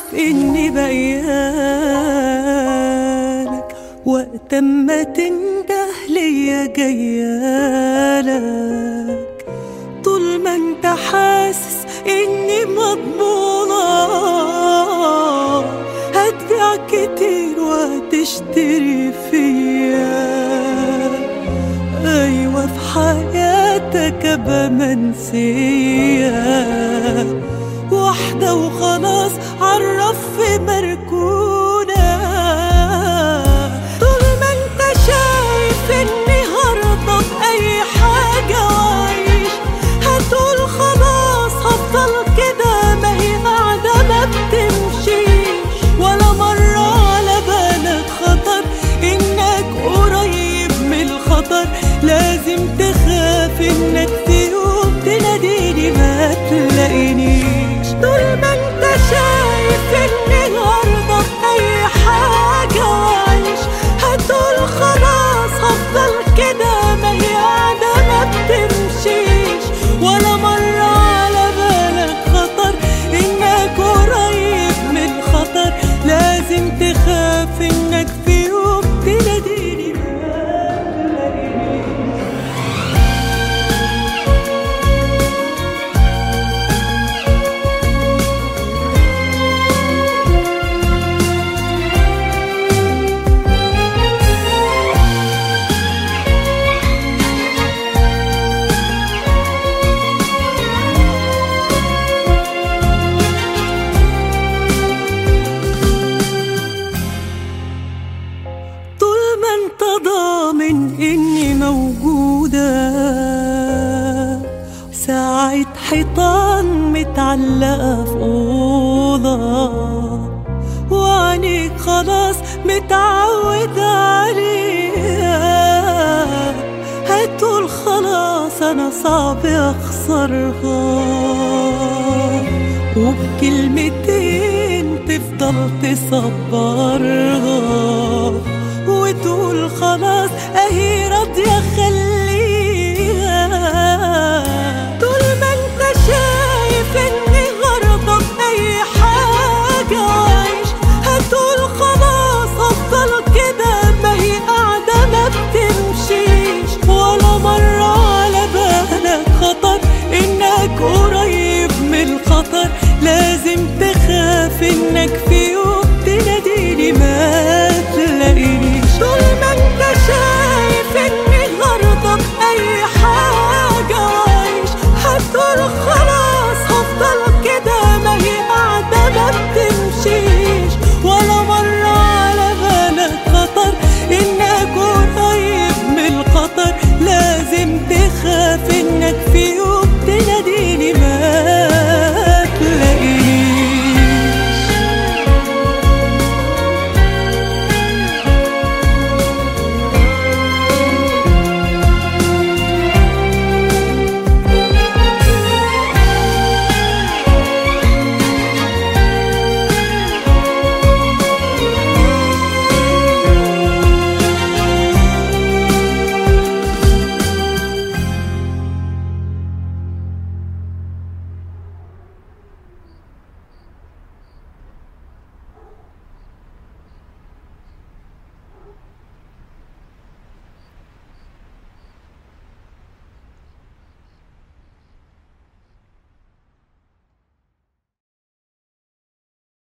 إني بقيالك وقت ما تنده ليا جيالك. طول ما انت حاسس إني مضمونة هتبيع كتير وهتشتري فيا. أيوة في حياتك أبقى منسية، واحدة وخلاص عرف في مركونة. طول ما انت شايف اني هرضى بأي حاجة وعيش هتقول خلاص هفضل كده، ما هي قاعدة ما بتمشيش. ولا مرة على بالك خطر انك قريب من الخطر، لازم تخاف انك في يوم تناديني ما تلاقينيش. طول ما انت شايف اني هرضى بأي حاجة وعيش هتقول خلاص هفضل كده، ما هي قاعدة ما بتمشيش. ولا مرة على بالك خطر انك قريب من الخطر، لازم تخاف انك في يوم تناديني ما تلاقينيش. ضامن إني موجودة ساعة حيطان متعلقة في أوضة، وعينيك خلاص متعودة عليها. هتقول خلاص أنا صعب أخسرها، وبكلمتين تفضل تصبرها وتقول خلاص اهي راضية خليها.